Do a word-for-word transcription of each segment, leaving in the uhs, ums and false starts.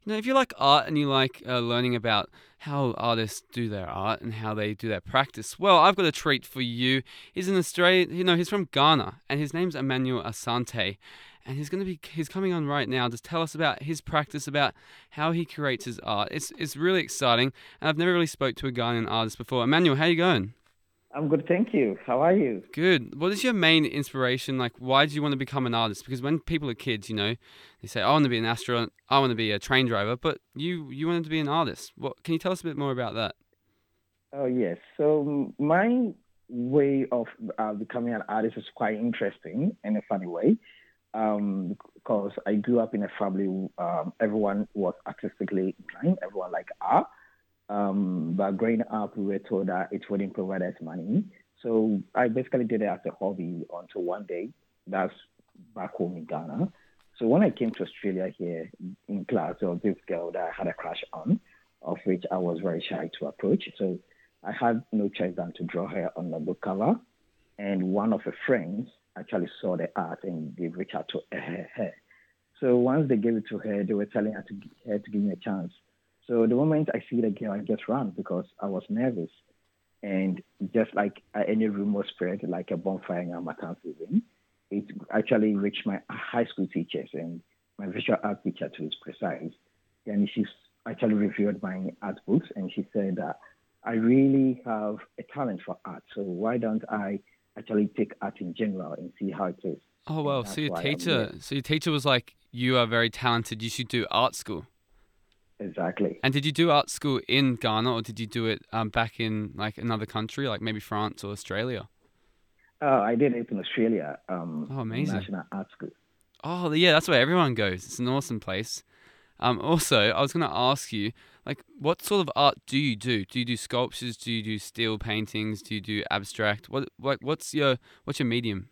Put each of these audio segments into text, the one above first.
You know, if you like art and you like uh, learning about how artists do their art and how they do their practice, well, I've got a treat for you. He's an Australian, you know, he's from Ghana, and his name's Emmanuel Asante, and he's going to be he's coming on right now to tell us about his practice, about how he creates his art. It's it's really exciting, and I've never really spoke to a Ghanaian artist before. Emmanuel, how you going? I'm good, thank you. How are you? Good. What is your main inspiration? Like, why do you want to become an artist? Because when people are kids, you know, they say, "I want to be an astronaut. I want to be a train driver," but you you wanted to be an artist. What can you tell us a bit more about that? Oh, yes. So m- my way of uh, becoming an artist is quite interesting in a funny way. Um, because I grew up in a family, um, everyone was artistically inclined, everyone liked art. Um, but growing up, we were told that it wouldn't provide us money. So I basically did it as a hobby until one day, that's back home in Ghana. So when I came to Australia here in class, there was this girl that I had a crush on, of which I was very shy to approach. So I had no choice than to draw her on the book cover. And one of her friends actually saw the art and they reached out to her. her. So once they gave it to her, they were telling her to, her to give me a chance. So the moment I see the girl, I just ran because I was nervous. And just like uh, any rumor spread, like a bonfire in Amatan season, it actually reached my high school teachers and my visual art teacher to be precise. And she actually reviewed my art books and she said that I really have a talent for art. So why don't I actually take art in general and see how it is? Oh And well, so that's your why I'm here. teacher, so your teacher was like, "You are very talented. You should do art school." Exactly. And did you do art school in Ghana, or did you do it um, back in like another country, like maybe France or Australia? Uh, I did it in Australia, um, Oh, in amazing. National Art School. Oh, yeah, that's where everyone goes. It's an awesome place. Um, also, I was going to ask you, like, what sort of art do you do? Do you do sculptures? Do you do steel paintings? Do you do abstract? What, what, what's your, what's your medium?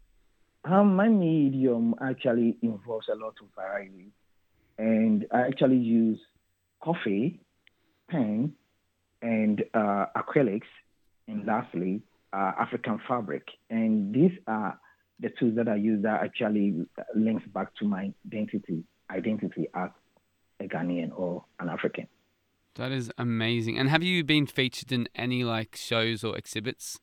Um, my medium actually involves a lot of variety, and I actually use coffee, pen, and uh, acrylics, and lastly, uh, African fabric. And these are the tools that I use that actually links back to my identity, identity as a Ghanaian or an African. That is amazing. And have you been featured in any like shows or exhibits?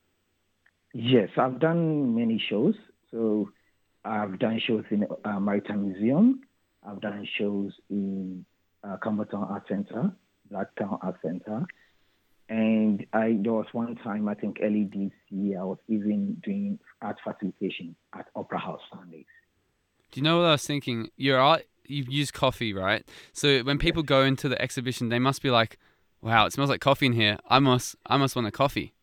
Yes, I've done many shows. So I've done shows in uh, Maritime Museum. I've done shows in uh, Camberton Art Center, Blacktown Art Center. And I there was one time, I think early this year, I was even doing art facilitation at Opera House Sundays. Do you know what I was thinking? Your art, you use coffee, right? So when Yes. people go into the exhibition, they must be like, "Wow, it smells like coffee in here. I must, I must want a coffee."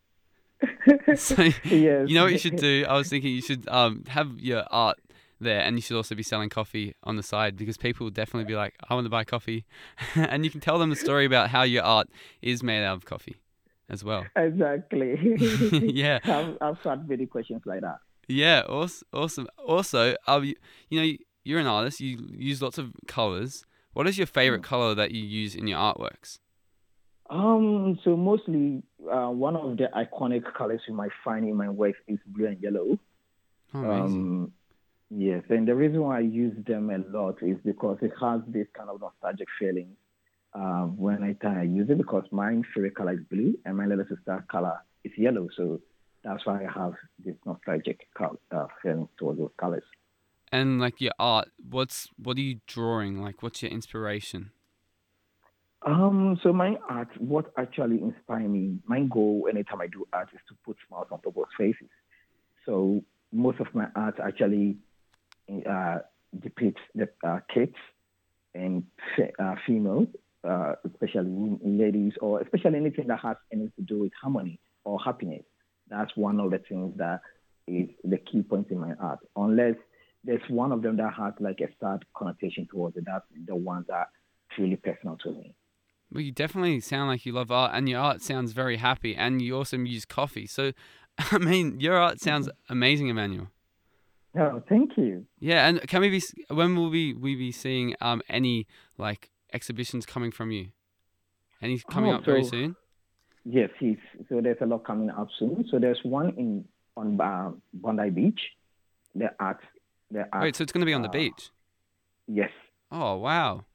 So Yes. you know what you should do? I was thinking you should um have your art there, and you should also be selling coffee on the side because people will definitely be like, "I want to buy coffee," and you can tell them the story about how your art is made out of coffee, as well. Exactly. Yeah, I've, I've had many questions like that. yeah, awesome. Awesome. Also, um, you, you know, you're an artist. You use lots of colors. What is your favorite Mm. color that you use in your artworks? Um, so mostly, uh, one of the iconic colors you might find in my work is blue and yellow. Oh, amazing. Um, yes, and the reason why I use them a lot is because it has this kind of nostalgic feeling uh, when I time I use it because my favorite color is blue and my little sister color is yellow. So that's why I have this nostalgic col- uh, feeling towards those colors. And like your art, what's what are you drawing? Like, what's your inspiration? Um, so my art, what actually inspires me, my goal anytime I do art is to put smiles on people's faces. So most of my art actually uh, depicts the uh, kids and fe- uh, female, uh, especially ladies, or especially anything that has anything to do with harmony or happiness. That's one of the things that is the key point in my art. Unless there's one of them that has like a sad connotation towards it, that's the one that truly personal to me. Well, you definitely sound like you love art, and your art sounds very happy, and you also use coffee. So, I mean, your art sounds Mhm. amazing, Emmanuel. Oh, thank you. Yeah, and can we be? When will we we be seeing um any like exhibitions coming from you? Any coming Oh, up very so soon? yes, yes. So there's a lot coming up soon. So there's one in on uh, Bondi Beach. The art, the art. Wait, so it's going to be on the Uh, beach? yes. Oh, wow.